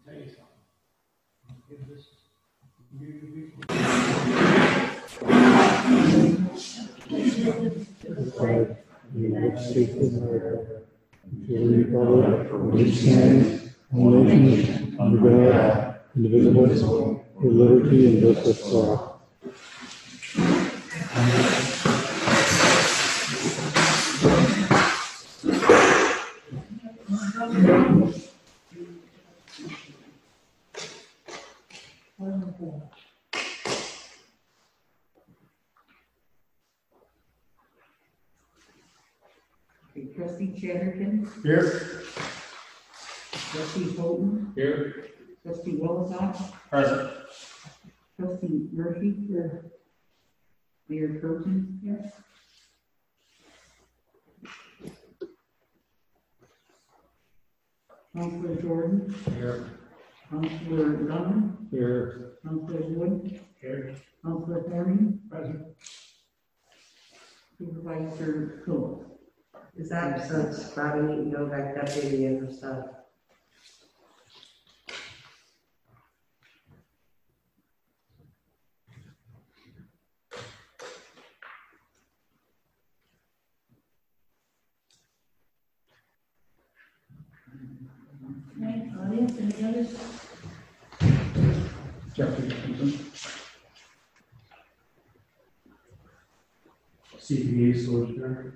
United States of America, to the republic for which stands one nation under God, indivisible, with liberty and justice for all. Trustee Chatterton. Here. Trustee Holton. Here. Trustee Willisock. Present. Trustee Murphy. Here. Mayor Proten. Here. Councilor Jordan. Here. Councilor Gunn. Here. Councilor Wood. Here. Councilor Thornton. Present. Supervisor Cool. Is absent, Robin Novak, Deputy Anderson. Okay, audience, any others? Jeffrey Johnson. CPA solicitor.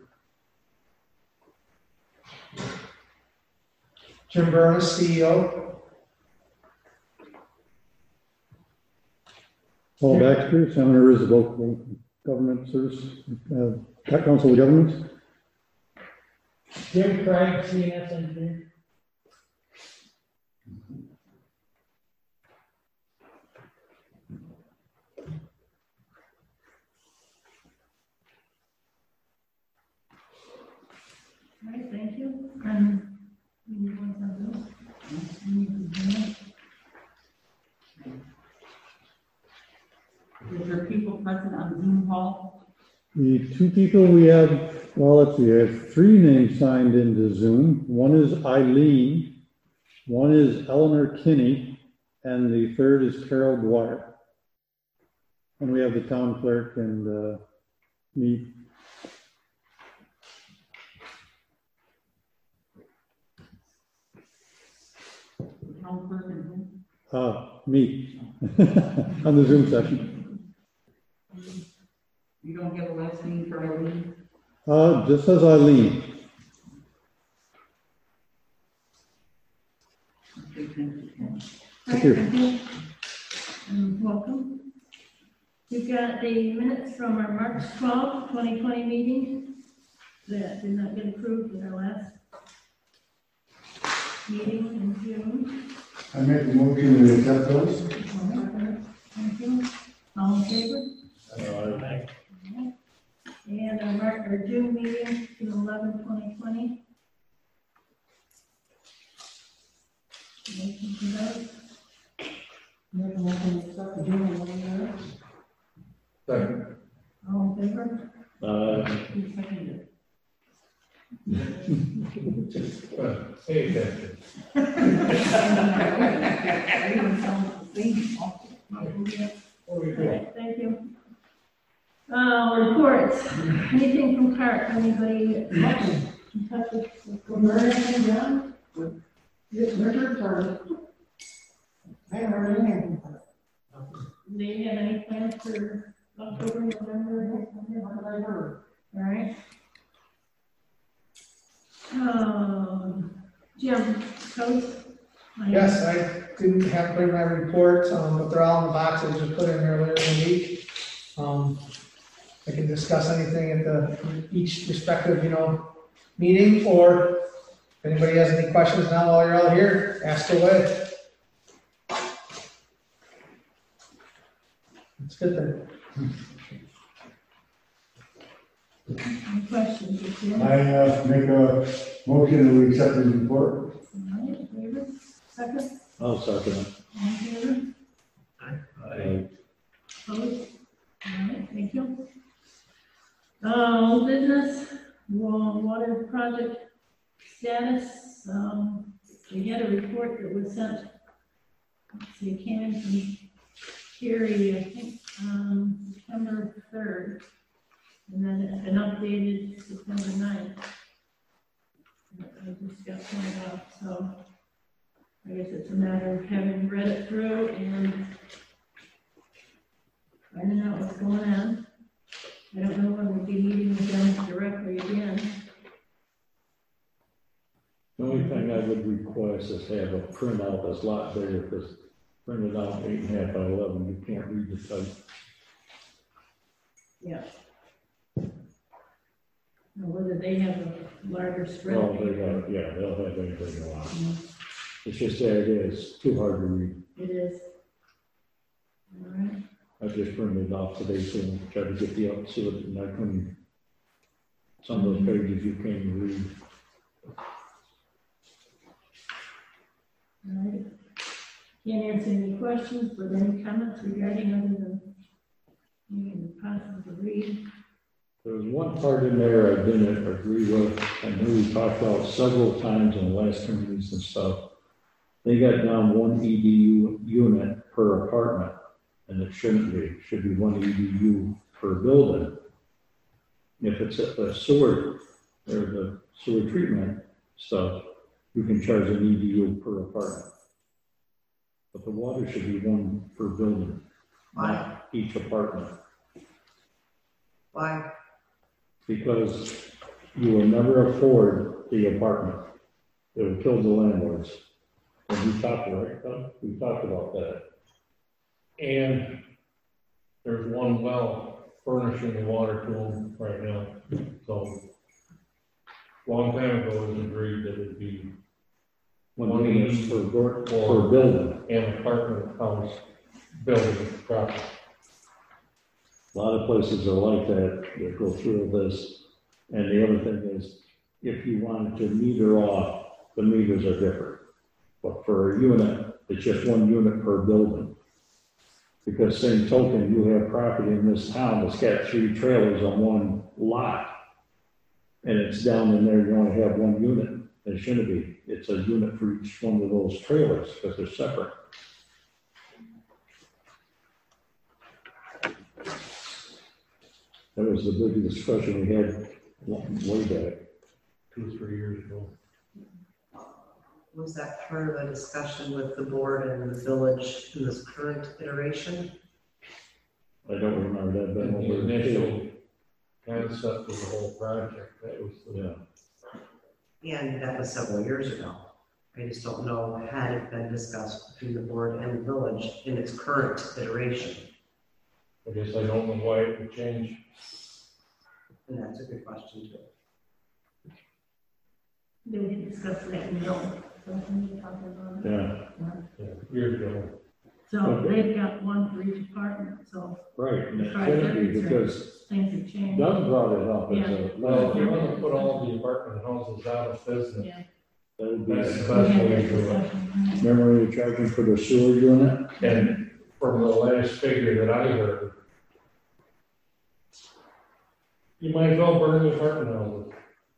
Jim Burns, CEO. Paul Baxter, Senator is local government service, council of governments. Jim Craig, CNS engineer. All right, thank you. You want something else? Is there people present on Zoom call? The two people we have, well, let's see, I have three names signed into Zoom. One is Eileen, one is Eleanor Kinney, and the third is Carol Dwyer. And we have the town clerk and me. Town clerk and who? Me, on the Zoom session. You don't have a last name for Eileen? Just says Eileen. Okay, thank you. Thank you. Thank you. Welcome. We've got the minutes from our March 12th, 2020 meeting that did not get approved in our last meeting in June. I make a motion to accept those. Thank you. All in favor? And our June meeting, June 11, 2020. Motion to vote. Make a motion to accept the June 11. Second. All in favor? Who seconded? Hey, attention. All right, thank you. Reports. Anything from Clark? Anybody? Anything done? Richard, sorry. I haven't heard anything. Do you have any plans for October, November? All right. Jim, coach? Yes, I didn't have to bring my report, but they're all in the box I just put in there earlier in the week. I can discuss anything at each respective, meeting, or if anybody has any questions now while you're all here, ask away. It's good then. Any questions? Jim? I make a motion to accept the report. All right, favor? Second? I'll second it. All in favor? Opposed? All right, thank you. Old business, water project status. We had a report that was sent let's see, came in from Gary, I think, September 3rd. And then it's been updated September 9th. I just got pointed out, so I guess it's a matter of having read it through and finding out what's going on. I don't know when we'll be meeting with them directly again. The only thing I would request is have a printout that's a lot bigger, because printed out 8.5 by 11, you can't read the type. Yeah. Now, whether they have a larger spread. Well, they got, yeah, they'll have anything they want. It's just that it is too hard to read. It is. All right. I just printed it off today, so I tried to get the up so that I couldn't, some of those pages you can't even read. All right. Can't answer any questions, but any comments regarding other than being possible to read? There was one part in there I didn't agree with. I know we talked about several times in the last meetings and stuff. They got down one EDU unit per apartment, and it shouldn't be. It should be one EDU per building. If it's a sewer, or the sewer treatment stuff, you can charge an EDU per apartment. But the water should be one per building, not each apartment. Why? Because you will never afford the apartment. It will kill the landlords. And we talked, right, Doug? We talked about that. And there's one well furnishing the water to them right now. So, long time ago, it was agreed that it'd be One unit per building. an apartment house building property. A lot of places are like that go through this. And the other thing is, if you wanted to meter off, the meters are different. But for a unit, it's just one unit per building. Because same token, you have property in this town that's got 3 trailers on one lot. And it's down in there, you only have one unit. It shouldn't be. It's a unit for each one of those trailers because they're separate. That was the big discussion we had way back. 2 or 3 years ago. Was that part of a discussion with the board and the village in this current iteration? I don't remember that. And But the initial concept of the whole project, that was the, yeah. And that was several years ago. I just don't know, had it been discussed between the board and the village in its current iteration? I guess I don't know why it would change. And that's a good question too. Then we can discuss that in Rome. So when you talk about it. Yeah. Yeah, years ago. So they've got one for each apartment, so Right. And it Right, shouldn't be that's because things have changed. Doug brought it up as a. Well, if you want to put all the apartment houses out of business, Yeah. That would be. that's the We best had way that to do it. discussion. Remember we were charging for the sewer unit? And from the last figure that I heard, you might as well burn the apartment houses.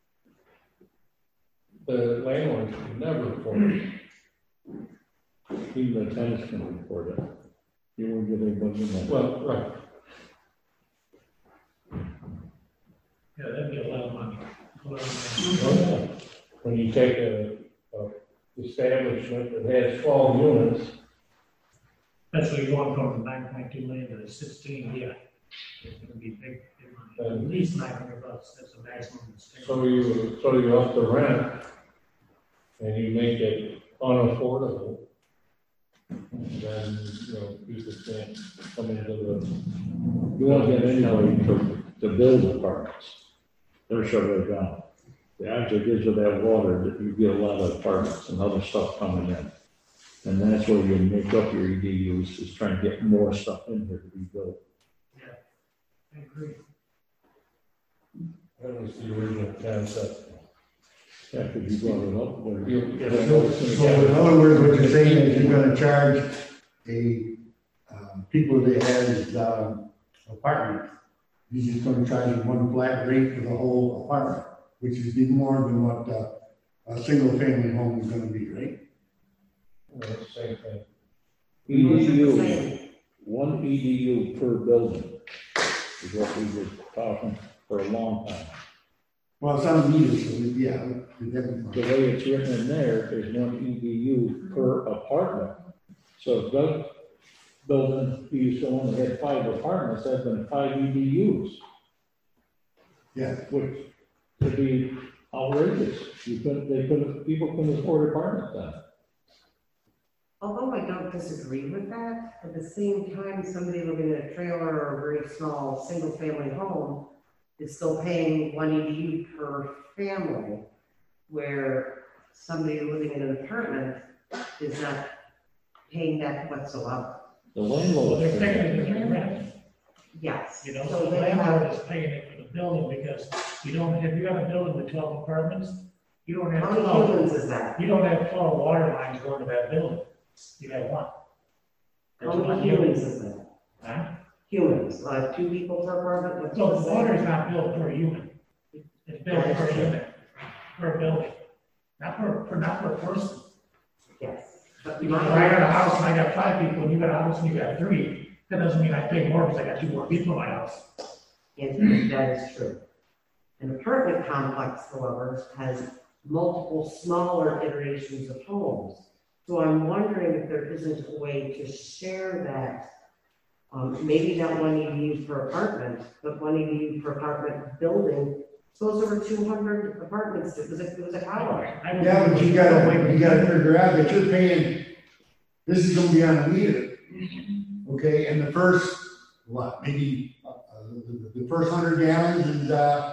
The landlords can never afford it. Even the tenants can afford it. You won't get anybody in that. Well, right. Yeah, that'd be a lot of money. When you take a establishment that has 12 units, That's what you're going from 9.2 million to 16, yeah. It's gonna be big money. At least $900, that's the maximum. so you up the rent, and you make it unaffordable, then, people can't come into the. You won't get anybody to build apartments. They're shut right down. The actually gives you that water that you get a lot of apartments and other stuff coming in. And that's where you make up your EDUs, is trying to get more stuff in here to be built. Yeah, I agree. That was the original concept. After you brought it up. when- So in other words, what you're saying is you're gonna charge a, people that has, apartment, you're just gonna charge them one flat rate for the whole apartment, which is even more than what, a single family home is gonna be, right? Well, it's the same thing. EDU, one EDU per building is what we were talking for a long time. Well, it sounds easy, so yeah, we The definitely. way it's written in there is one EDU per apartment. So if Doug building, he used to only have 5 apartments, that's been 5 EDUs, Yeah, which could be outrageous. People couldn't afford apartments then. Although I don't disagree with that, at the same time, somebody living in a trailer or a very small, single-family home is still paying one EDU per family, where somebody living in an apartment is not paying that whatsoever. The Well, landlord. they're paying it in rent, Yes. you know, So so the they have, landlord is paying it for the building because you don't, if you have a building with 12 apartments, you don't have how many 12, humans is that? you don't have 12 water lines going to that building. You have one. There's How one many unit. humans is that? Huh? Humans, 2 people per apartment? What's So the the same? water is not billed per unit. It's billed per unit, per building, not per person. Yes. But You know, if I got a house and I got 5 people, and you got a house and you got 3, that doesn't mean I pay more because I got 2 more people in my house. And that is true. An apartment complex, however, has multiple smaller iterations of homes. So I'm wondering if there isn't a way to share that, maybe not one EDU per apartment, but one EDU per apartment building. Suppose there were 200 apartments, it was a tower. yeah, but you gotta figure out that you're paying, this is gonna be on a meter. Okay, and the first, maybe, the first 100 gallons is,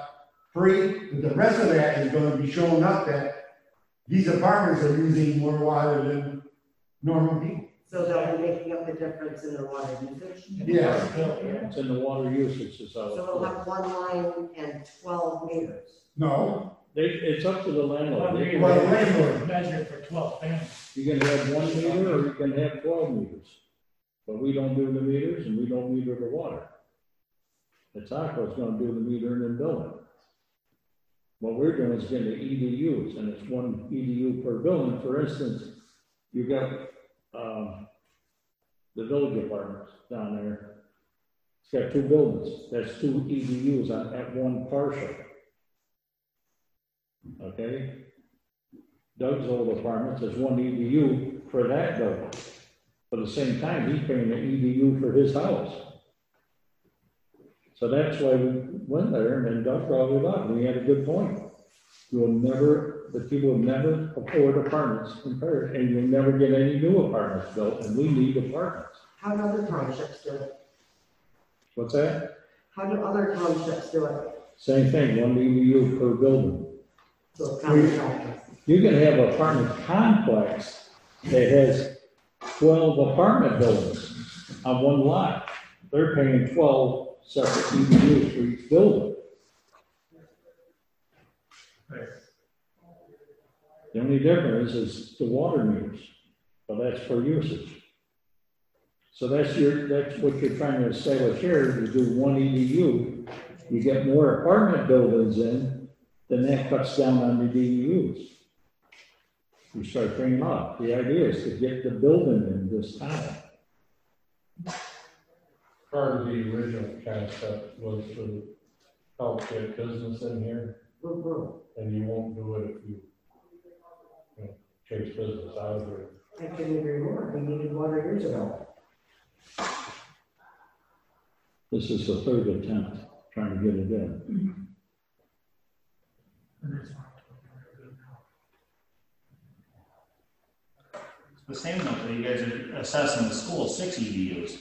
free, but the rest of that is gonna be showing up that these apartments are using more water than normal people. So they'll be making up the difference in their water usage. Yeah. It's in the water usage, is how So we'll have one line and 12 meters. No, it's up to the landlord. Well, Well, the landlord- measure for 12 families. You can have 1 meter or you can have 12 meters. But we don't do the meters and we don't meter the water. It's Aqua's gonna do the metering and billing. What we're doing is getting the EDUs, and it's 1 EDU per building. For instance, you got, the village apartments down there. It's got 2 buildings, that's 2 EDUs at 1 partial. Okay? Doug's old apartments is 1 EDU for that building. But at the same time, he's paying an EDU for his house. So that's why we went there, and then Doug brought it up, and he had a good point. The people will never afford apartments compared, and you'll never get any new apartments built, and we need apartments. How do other townships do it? What's that? How do other townships do it? Same thing, 1 EDU per building. So it's common practice. You can have an apartment complex that has 12 apartment buildings on 1 lot. They're paying 12 separate EDUs for each building. Right. The only difference is the water meters, but that's for usage. So that's what you're trying to establish here, to do 1 EDU. You get more apartment buildings in, then that cuts down on the EDUs. You start bringing up. The idea is to get the building in this town. Part of the original concept was to help get business in here, and you won't do it if you know, chase business out of here. I couldn't agree more. We needed water years ago. This is the 3rd attempt trying to get it in. The same number you guys are assessing the school, 6 EDUs.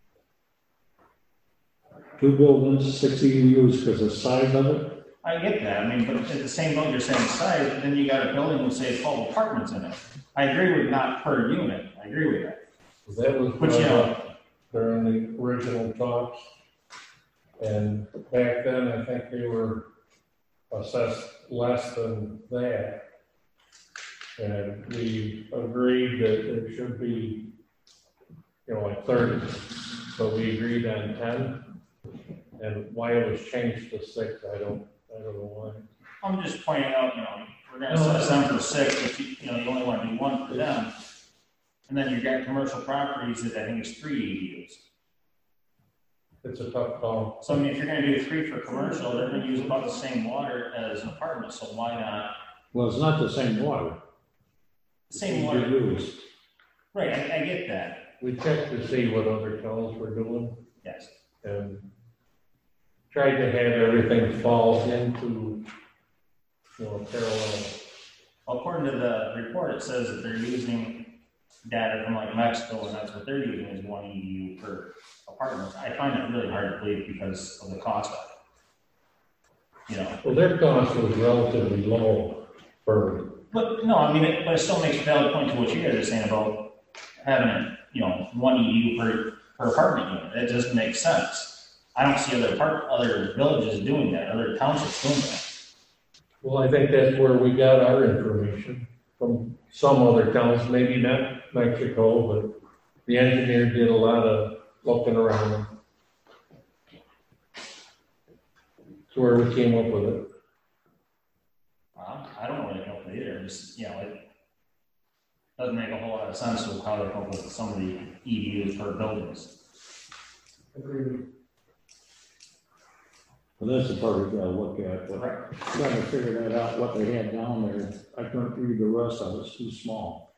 2 buildings, 6 EDUs because of the size of it. I get that, I mean, but at the same note, you're saying size, but then you got a building with, say, 12 apartments in it. I agree with not per unit, I agree with that. That was But, you know, during the original talks. And back then, I think they were assessed less than that. And we agreed that it should be, you know, like 30. So we agreed on 10. And why it was changed to 6, I don't know why. I'm just pointing out, you know, we're gonna assess them for 6, but you know, you only wanna do 1 for them. And then you've got commercial properties that I think is 3 ADUs. It's a tough call. So I mean, if you're gonna do 3 for commercial, they're gonna use about the same water as an apartment, so why not? Well, it's not the same water. Same You water, use. right, I get that, We checked to see what other towns were doing yes. and tried to have everything fall into, parallel. According to the report, it says that they're using data from like Mexico, and that's what they're using is 1 EDU per apartment. I find that really hard to believe because of the cost of it. Well, their cost was relatively low for, But no, I mean, but it still makes a valid point to what you guys are saying about having it, 1 EDU per apartment unit. It doesn't make sense. I don't see other villages doing that, other townships doing that. well, I think that's where we got our information from some other towns, maybe not Mexico, but the engineer did a lot of looking around. That's where we came up with it. I don't really know if either. Just, it doesn't make a whole lot of sense with how they come up with some of the EDUs per buildings. Agreed. Well, that's the part we gotta look at, but Right. trying to figure that out, what they had down there. I couldn't read the rest of it, it's too small.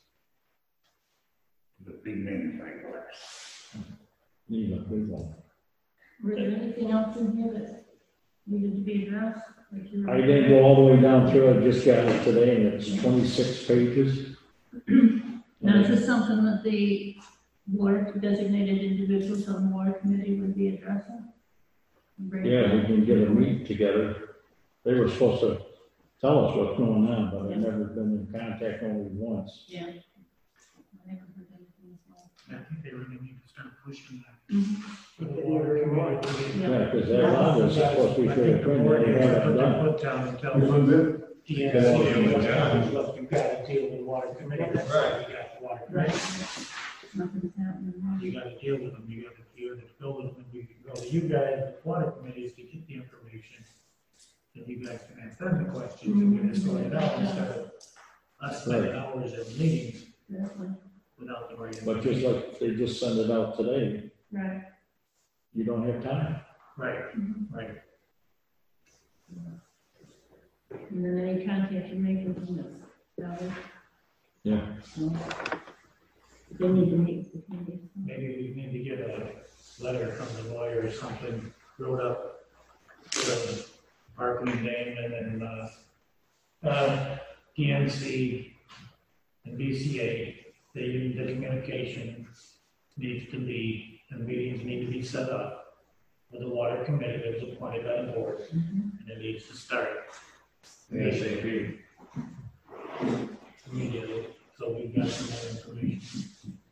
The big magnifying glass. Need a big one. Was there anything else in here that needed to be addressed? I didn't go all the way down through, I just got it today, and it's 26 pages. Now, is this something that the board designated individuals on the water committee would be addressing? Yeah, we can get a meet together. They were supposed to tell us what's going on, but I've never been in contact only once. Yeah. I never heard anything as well. I think they really need to start pushing that. For the water committee. Yeah, because a lot of this is supposed to be for the print, they haven't done. Put down and tell Which them, one's it? look, you've got to deal with the water committee, that's why we got the water committee. Nothing's happening. You gotta deal with them, you gotta build them, and we can go to you guys, water committees, to get the information. And you guys can ask them the questions, and we can sort it out instead of us spending hours in meetings Definitely. without the right. But just like they just sent it out today, Right. you don't have time. Right, right. And then any contact you make with them, that's valid. Yeah. They need to meet with the committee. Maybe we need to get a letter from the lawyer or something, wrote up, Parkland name, and then, PNC and BCA, the communication needs to be, and meetings need to be set up with the water committee that was appointed by the board, and it needs to start ASAP. immediately, so we've got some more information.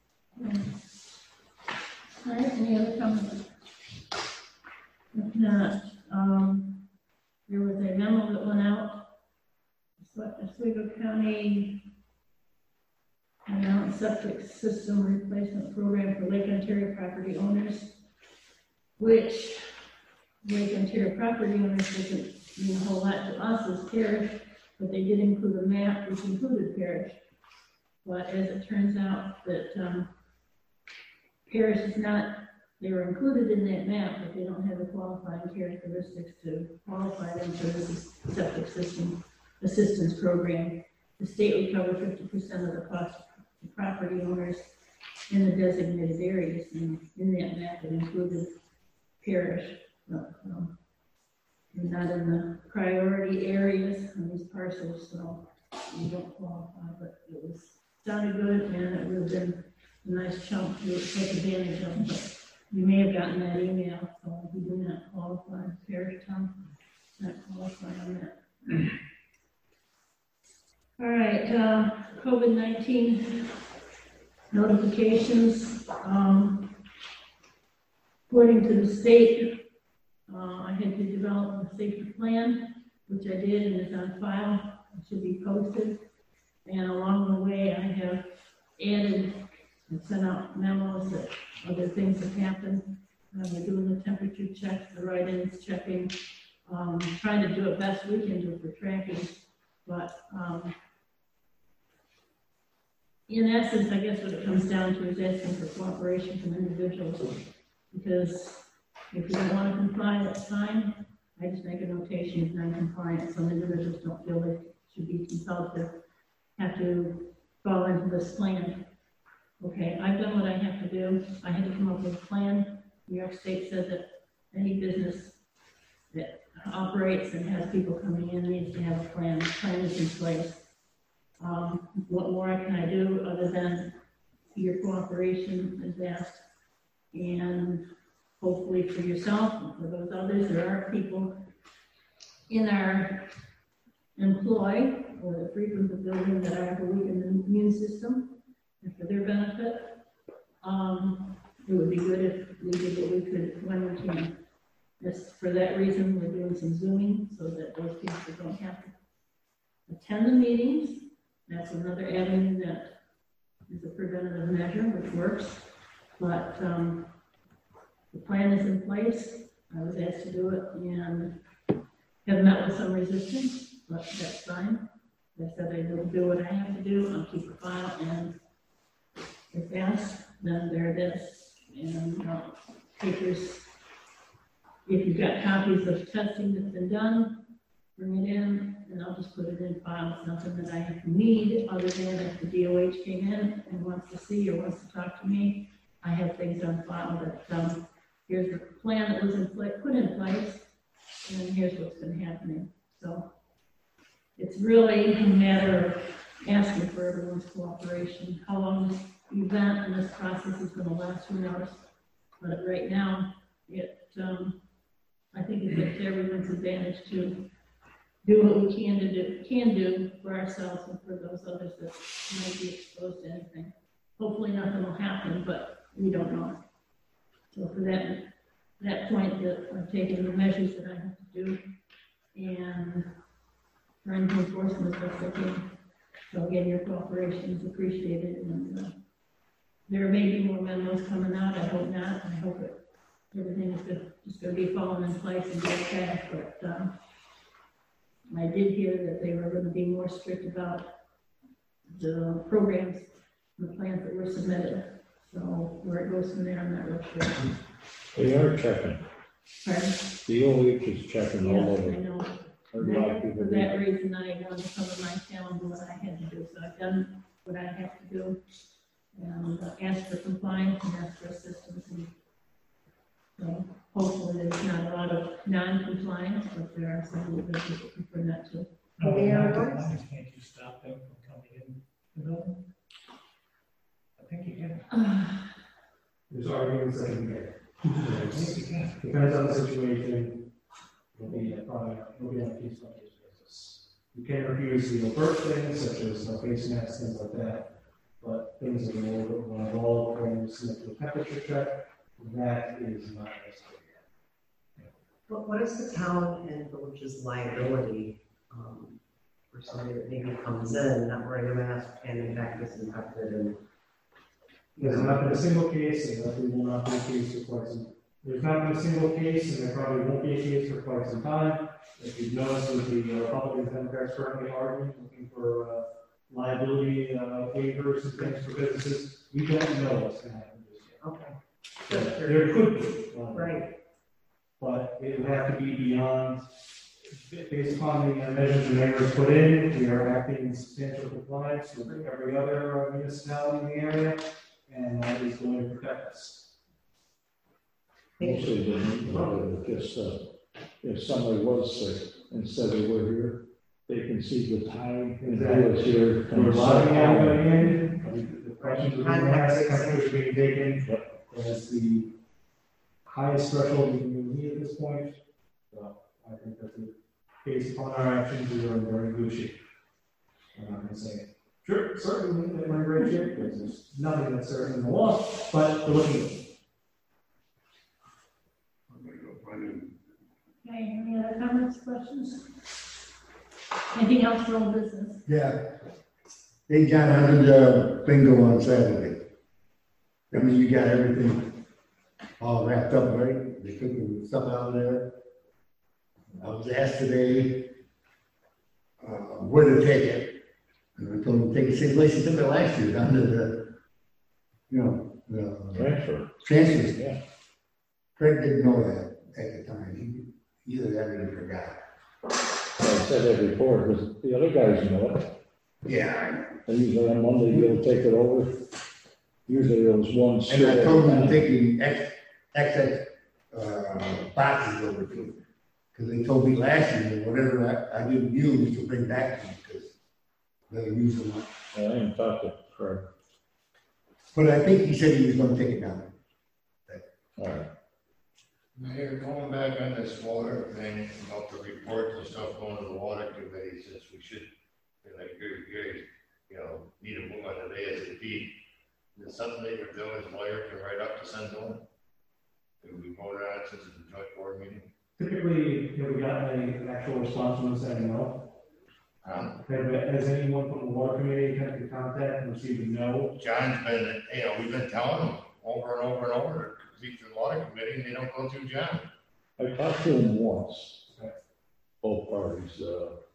All right, any other comments? If not, there was a memo that went out. Oswego County announced septic system replacement program for Lake Ontario property owners, which Lake Ontario property owners doesn't mean a whole lot to us as parish, but they did include a map which included parish. But as it turns out that parish is not, they were included in that map, but they don't have the qualifying characteristics to qualify them for this septic system assistance program. The state would cover 50% of the cost of property owners in the designated areas, and in that map it included parish, but not in the priority areas on these parcels, so you don't qualify, but it was, sounded good, and it would have been a nice chunk to take advantage of, but you may have gotten that email, so if you do not qualify, parish town, not qualify on that. All right, COVID-19 notifications. According to the state, I had to develop a safety plan, which I did, and is on file. It should be posted. And along the way, I have added and sent out memos that other things have happened. We're doing the temperature checks, the write-ins, checking, trying to do it best we can do for tracking. But in essence, I guess what it comes down to is asking for cooperation from individuals. Because if you don't want to comply, that's fine. I just make a notation of non-compliance. Some individuals don't feel they should be compelled to have to fall into this plan. Okay, I've done what I have to do. I had to come up with a plan. New York State said that any business that operates and has people coming in needs to have a plan. The plan is in place. What more can I do other than your cooperation is asked? And hopefully for yourself and for those others, there are people in our employ or that frequent the building that are weak in the immune system, and for their benefit, it would be good if we did what we could when we can. Just for that reason, we're doing some Zooming so that those people don't have to attend the meetings. That's another avenue that is a preventative measure, which works. But the plan is in place. I was asked to do it and have met with some resistance, but that's fine. I said I will do what I have to do. I'll keep a file, and if asked, then there it is. And papers, if you've got copies of testing that's been done, bring it in, and I'll just put it in file. It's nothing that I need other than if the DOH came in and wants to see or wants to talk to me, I have things on file that here's the plan that was put in place, and here's what's been happening. So it's really a matter of asking for everyone's cooperation. How long this event and this process is going to last, who knows? But right now, I think it's to everyone's advantage to do what we can do for ourselves and for those others that might be exposed to anything. Hopefully nothing will happen, but we don't know. So for that point, that I've taken the measures that I have to do and trying to enforce them as best I can. So again, your cooperation is appreciated, and there may be more memos coming out. I hope not. I hope everything is just going to be falling in place and get fast. But I did hear that they were going to be more strict about the programs and the plans that were submitted. So where it goes from there, I'm not real sure. They are checking. Pardon? The OH is checking all Yes, over. I know. A lot of people For do. that reason, I wanted to cover my town and do what I had to do. So I've done what I have to do, and asked for compliance and asked for assistance. And so hopefully there's not a lot of non-compliance, but there are some individuals that prefer not to. No, Yeah. can't you stop them from coming in the building? I think you can. There's arguments that can be made. I think you can. Depends on the situation. It'll be on a case-by-case basis. You can refuse the overt things such as face masks, things like that. But things that are more involved, when you submit to a temperature check, that is not necessary. But what is the town and village's liability for somebody that maybe comes in not wearing a mask and in fact disinfected and? There's not been a single case, and there will not be a case for quite some. There's not been a single case, and there probably won't be a case for quite some time. If you've noticed, with the Republicans and Democrats currently arguing, looking for liability waivers and things for businesses, we don't know what's going to happen this year. Okay. So there could be, Right. but it would have to be beyond, based upon the measures the mayor has put in. We are acting in substantial compliance with every other municipality in the area, and that is going to protect us. Mostly just, if somebody was sick and said they were here, they can see the time and who was here. We're allowing everybody in, the questions are being asked, temperatures being taken, as the highest threshold we can meet at this point. So I think that based upon our actions, we are in very good shape. I'm not going to say, sure, certainly, that we're in great shape, because there's nothing that's certain in the law, but we're looking at it. Okay, any other comments, questions? Anything else for old business? Yeah. They got under bingo on Saturday. I mean, you got everything all wrapped up, right? They cooking stuff out there. I was asked today, where to take it. And I told him to take the same place he took it last year, down to the, the Transfer, transfer. yeah. Craig didn't know that at the time. He either had it or forgot. I said that before, because the other guys know it. Yeah. And usually on Monday, you'll take it over. Usually it was one. And I told him to take the excess boxes over to him. Because they told me last year that whatever I didn't use to bring back to him, because they use them up. I didn't talk to Craig. But I think he said he was gonna take it down. All right. Mayor, going back on this water thing about the reports and stuff going to the water committee, since we should, like, need to move on to the ASAP. Is something that your village lawyer can write up to send to them? It will be voted on since it's a joint board meeting. Typically, have we gotten an actual response from them saying no? Has anyone from the water committee come to contact and received a no? John's been, we've been telling them over and over and over to speak to the water committee, and they don't go through John. I talked to him once, Okay. both parties.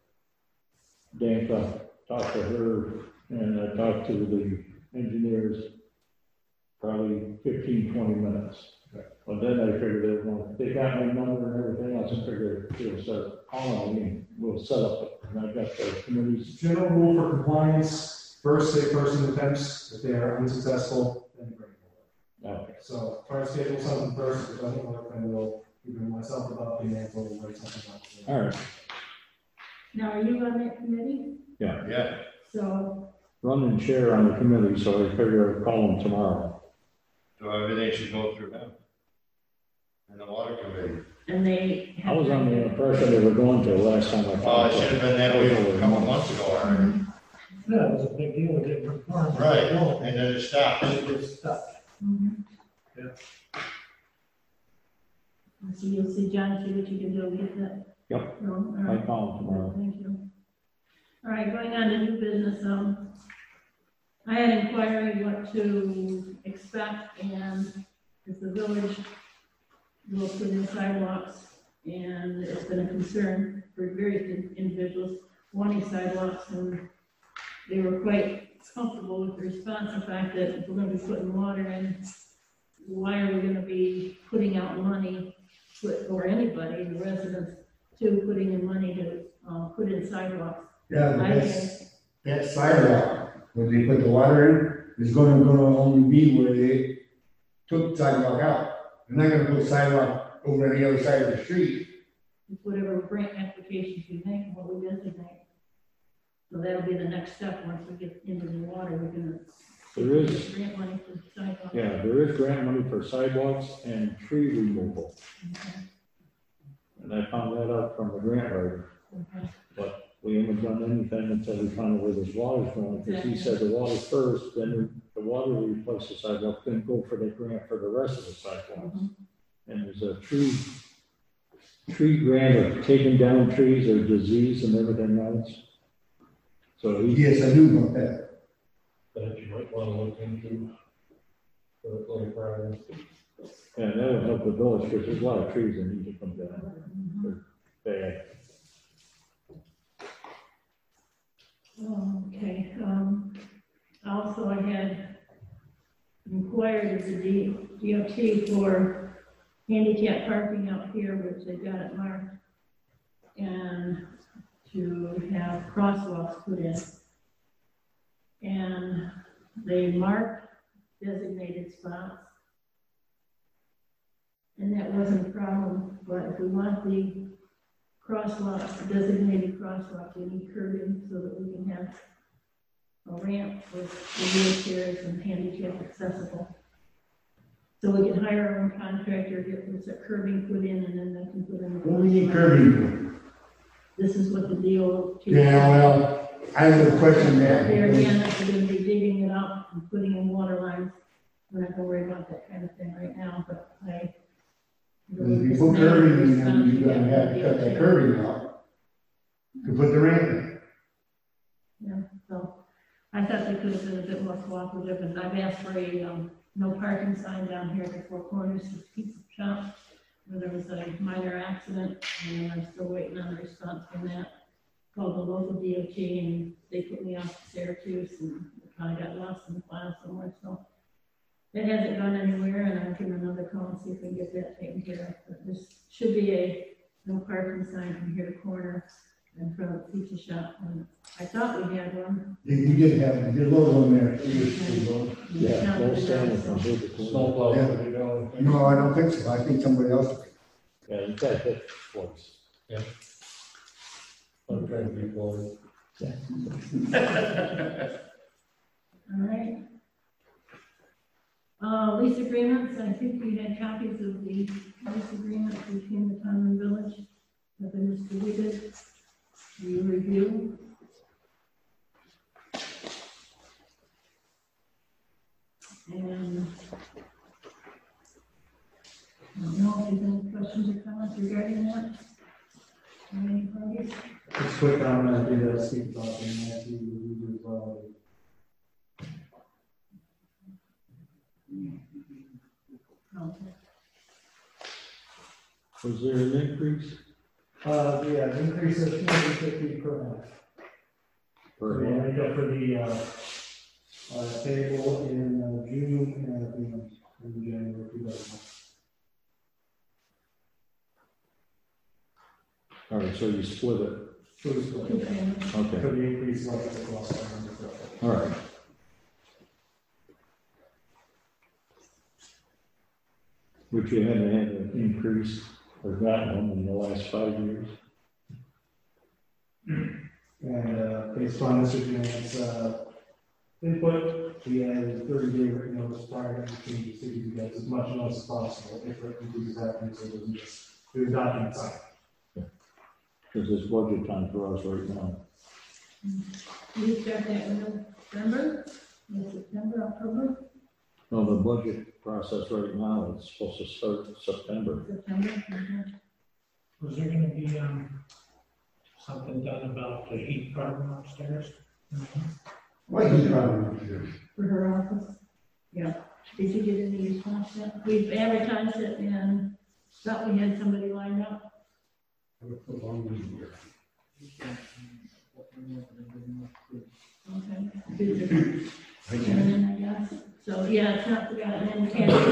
Dan talked to her, and I talked to the engineers probably 15, 20 minutes. Okay. But then I figured they got my number and everything else, I figured they'll start calling me, and we'll set up, and I got the committees. General rule for compliance, first say person attempts, if they are unsuccessful, then bring it forward. Okay. So try to schedule something first, if it doesn't work, then we'll, even myself about being able to write something up. All right. Now, are you on that committee? Yeah. So, Run and share on the committee, so I figure I'll call them tomorrow. So everything should go through them. And the water committee. and they I have. was on the impression they were going to last time I Oh, talked. it should have been that way a couple months ago already. Yeah, it was a big deal, it didn't perform. Right, and then it stopped. It just stopped. Mhm. Yeah. So you'll see John, see what you can do, get that. Yep. No, all I right. call them tomorrow. Thank you. All right, going on to new business, I had inquired what to expect, and as the village will put in sidewalks, and it's been a concern for various individuals wanting sidewalks, and they were quite comfortable with the response, the fact that if we're gonna be putting water in, why are we gonna be putting out money, or anybody, the residents, to putting in money to, put in sidewalks? Yeah, but I that sidewalk, when they put the water in, is gonna only be where they took sidewalk out. They're not gonna put sidewalk over on the other side of the street. Whatever grant applications you make, what we designate. So that'll be the next step, once we get into the water, we're gonna. There is- Grant money for sidewalks. Yeah, there is grant money for sidewalks and tree removal, Okay, and I found that out from the grant writer. okay. But we haven't done anything until we found out where this water's going, because he said the water first, then the water will replace the sidewalk, then go for the grant for the rest of the sidewalks. Mhm. And there's a tree grant of taking down trees or disease and everything else. So he, Yes, I knew about that. That you might want to look into for the little project. and that would help the village, because there's a lot of trees that need to come down. They're bad. Okay, also I had inquired of the DOT for handicap parking out here, which they got it marked, and to have crosswalks put in. And they marked designated spots. And that wasn't a problem, but if we want the crosswalks, designated crosswalks, we need curbing so that we can have a ramp with the wheelchairs and handicap accessible. So we can hire our own contractor, get this curbing put in, and then they can put in. What do we need curbing This is what the DOT. for? Yeah, well, I have a question There there. again, if we're gonna be digging it up and putting in water lines, we're not gonna worry about that kind of thing right now, but I. If you put curbing in, then you're gonna have to cut that curbing out to put the ramp in. Yeah, so I thought they could have been a bit more cooperative, and I've asked for a, no parking sign down here at the Four Corners, this pizza shop, where there was a minor accident, and I'm still waiting on a response from that. called the local DOT, and they put me off to Syracuse, and it kind of got lost in the file somewhere, so. It hasn't gone anywhere, and I'll give another call and see if we can get that taken care of, but this should be a no parking sign from here to corner in front of the pizza shop, and I thought we had one. You did have, you did load on there. Yeah, Not no the standing dogs. from here to corner. Snowplow, Yeah. you know. No, I don't think so. I think somebody else. Yeah, in fact, that's twice. I'm trying to be bold. All right. Lease agreements, I think we had copies of the lease agreement between the town and village that been distributed. Do you review? And I don't know if there's any questions or comments regarding that. Any parties? Just quick comment, I did speak about the Nancy review as well. Okay. Was there an increase? Yeah, the increase of 250 per month. Per Yeah, month? make up for the table in June and in January 2000. All right, so you split it. So it's good. Okay. Okay, For the increase levels across the number. all right. Which you haven't had an increase or gotten one in the last 5 years? And based on Mr. Janet's input, we added 30-day written notice prior to changes to you guys as much notice as possible if written changes happen, so it doesn't just do a document sign. Because it's budget time for us right now. You start that in November, in September, October, No, the budget process right now, it's supposed to start September. September? Mhm. Was there gonna be, something done about the heat problem upstairs? Why is it on here? For her office? Yeah. Did you get any response yet? We've advertised it and thought we had somebody lined up. Okay. And then I guess, so yeah, it's not forgotten and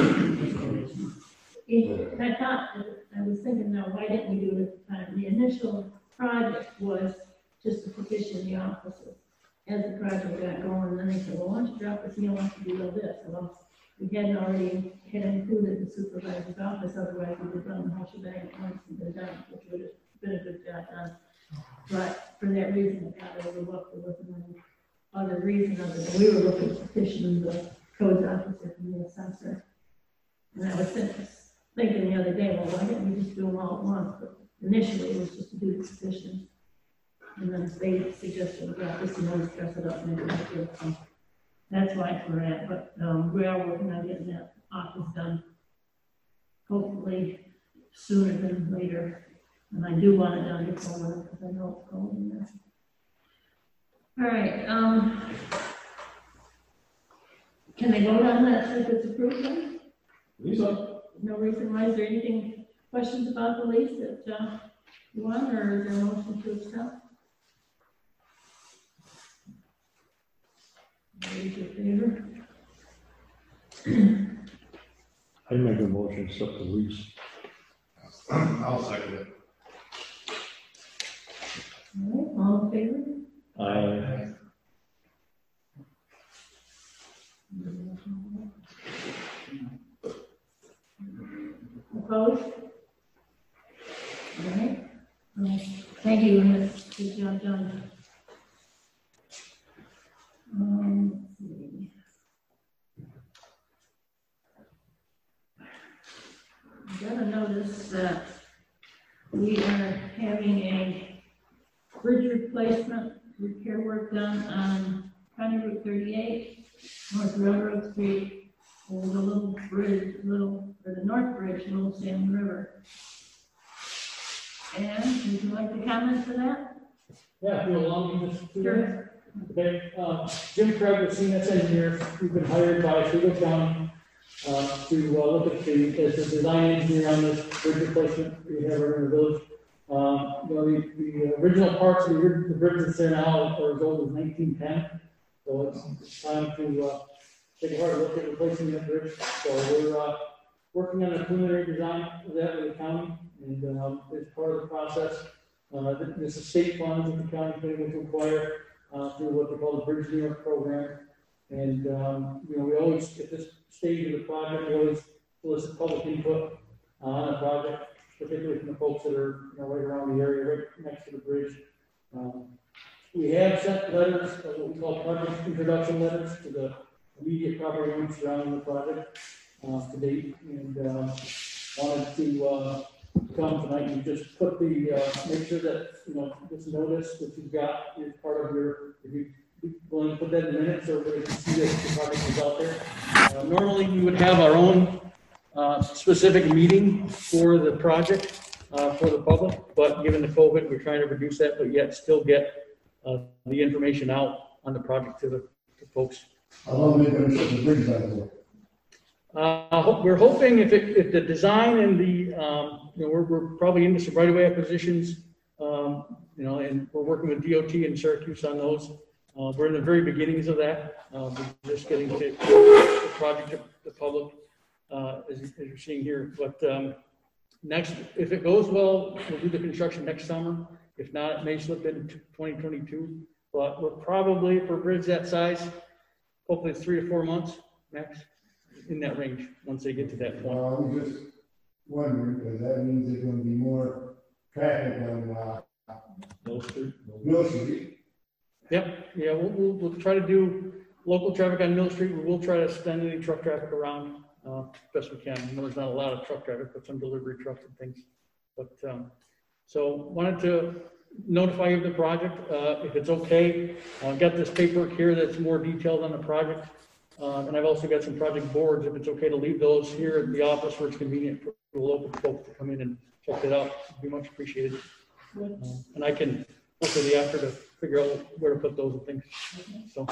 I thought, I was thinking, now, why didn't we do it at the time? The initial project was just to petition the offices. As the project got going, then they said, well, why don't you drop this, you don't want to do all this. Well, we hadn't already had included the supervisor's office, otherwise we would have done the whole shebang at once and been done, which would have been a good job done. But for that reason, it got overlooked. There wasn't any other reason other than we were looking to petition the codes officer from the assessor. And I was thinking the other day, well, why didn't we just do them all at once? But initially, it was just to do the petition. And then they suggested, well, this and always dress it up and everything. So that's why we're at, but we are working on getting that office done. Hopefully sooner than later. And I do want it done before winter because I know it's cold in there. All right, can I vote on that if it's approved then? Lisa? No reason why, is there anything, questions about the lease that you want, or is there a motion to accept? Raise your favor. I make a motion to accept the lease. I'll second it. All right, all in favor? Aye. Opposed? All right. Thank you, Ms. Good job done. Let's see. I got a notice that we are having a bridge replacement repair work done on County Route 38, North Railroad Street, over the little bridge, or the North Bridge, Little Salmon River. And would you like to comment to that? Yeah, if you allow me to do that. Sure. Okay, Jim Craig, the CNS engineer, we've been hired by Fayette County to look at the, as the design engineer on this bridge replacement we have in the village. The original parts of the bridge that's there now are as old as 1910. So it's time to take a hard look at replacing that bridge. So we're working on a preliminary design of that with the county, and as part of the process, this is state funds that the county is going to acquire through what they call the Bridge New York program. And we always, at this stage of the project, we always solicit public input on the project, particularly from the folks that are right around the area, right next to the bridge. We have sent letters, what we call project introduction letters, to the immediate property owners surrounding the project to date, and wanted to come tonight and just put the make sure that this notice that you've got is part of your. If you willing to put that in the minutes, so everybody can see that the project is out there. Normally, we would have our own specific meeting for the project for the public, but given the COVID, we're trying to reduce that, but yet still get the information out on the project to the folks. How long are they going to shut the bridge down for? We're hoping if the design and the we're probably into some right of way acquisitions, and we're working with DOT and Syracuse on those. We're in the very beginnings of that. We're just getting to the project to the public, as you're seeing here. But next, if it goes well, we'll do the construction next summer. If not, it may slip into 2022. But we're probably, for a bridge that size, hopefully 3 to 4 months max, in that range, once they get to that point. Well, I'm just wondering, because that means there's going to be more traffic on Mill Street. Yep, yeah, we'll try to do local traffic on Mill Street. We will try to extend any truck traffic around best we can. I know there's not a lot of truck traffic, but some delivery trucks and things. But so wanted to notify you of the project. If it's okay, I've got this paperwork here that's more detailed on the project. And I've also got some project boards, if it's okay to leave those here at the office where it's convenient for the local folks to come in and check it out. It'd be much appreciated. And I can look at the after to figure out where to put those and things. So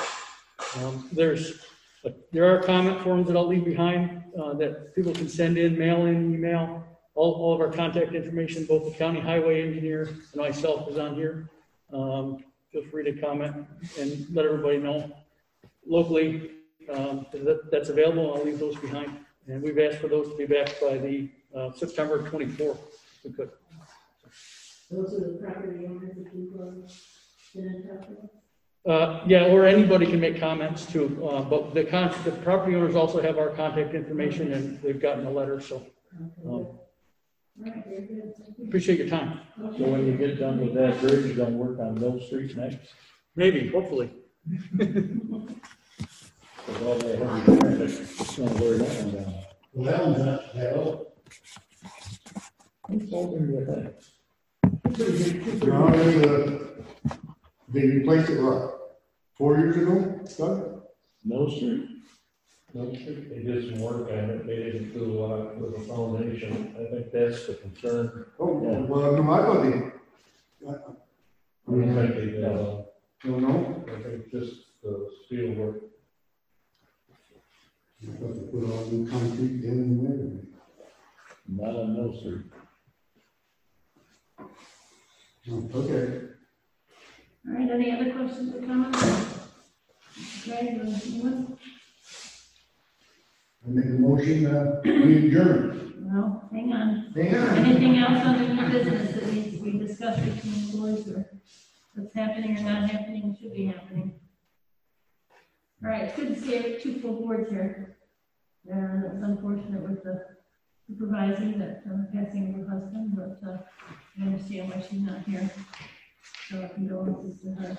there are comment forms that I'll leave behind that people can send in, mail in, email. All of our contact information, both the county highway engineer and myself is on here. Feel free to comment and let everybody know locally that's available. I'll leave those behind. And we've asked for those to be back by the September 24th, if we could. Those are the property owners that you yeah, or anybody can make comments too. But the property owners also have our contact information, and they've gotten a letter. So appreciate your time. So when you get done with that bridge, you're gonna work on Mill Street next? Maybe, hopefully. With all that heavy traffic, it's gonna wear that one down. Well, that one's not that old. Who's holding with that? No, they replaced it, what, 4 years ago, Doug? Mill Street? They did some work on it, they didn't do a lot with the foundation, I think that's the concern. Oh, well, no, I thought they. I mean, I think they, don't know. I think just the steel work. I thought they put all new concrete in and everything. Not on Mill Street. Oh, okay. All right, any other questions or comments? Okay, anyone? I make a motion, we adjourn. No, hang on. Hang on. Anything else under new business that needs to be discussed between the boards, or what's happening or not happening, should be happening? All right, it's good to see 2 full boards here. It's unfortunate with the supervising that passing of her husband, but I understand why she's not here. So condolences to her.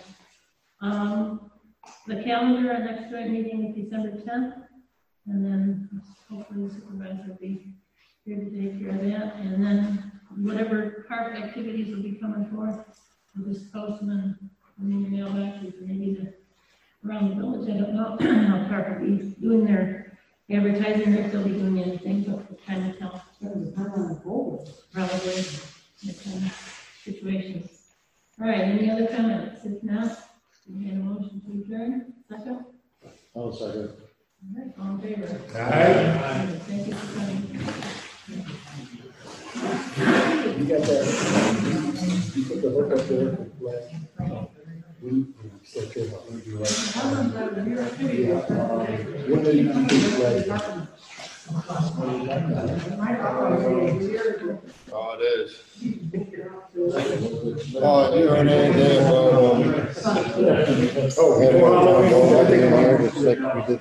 The calendar, our next joint meeting is December 10th, and then hopefully the supervisor will be here to take care of that. And then whatever park activities will be coming forth, we'll just post them in the mailboxes, maybe around the village. I don't know how park will be doing their advertising, or if they'll be doing anything, but we'll kind of tell. Probably in kind of situations. All right, any other comments? If not, we had a motion to adjourn. Second? I'll second. All right, all in favor? Aye. Thank you for coming. You got that, you put the hook up there for flat. We set your up, we do like. When do you do flat? Oh, it is. Oh, you heard anything about, I think in here, just like we did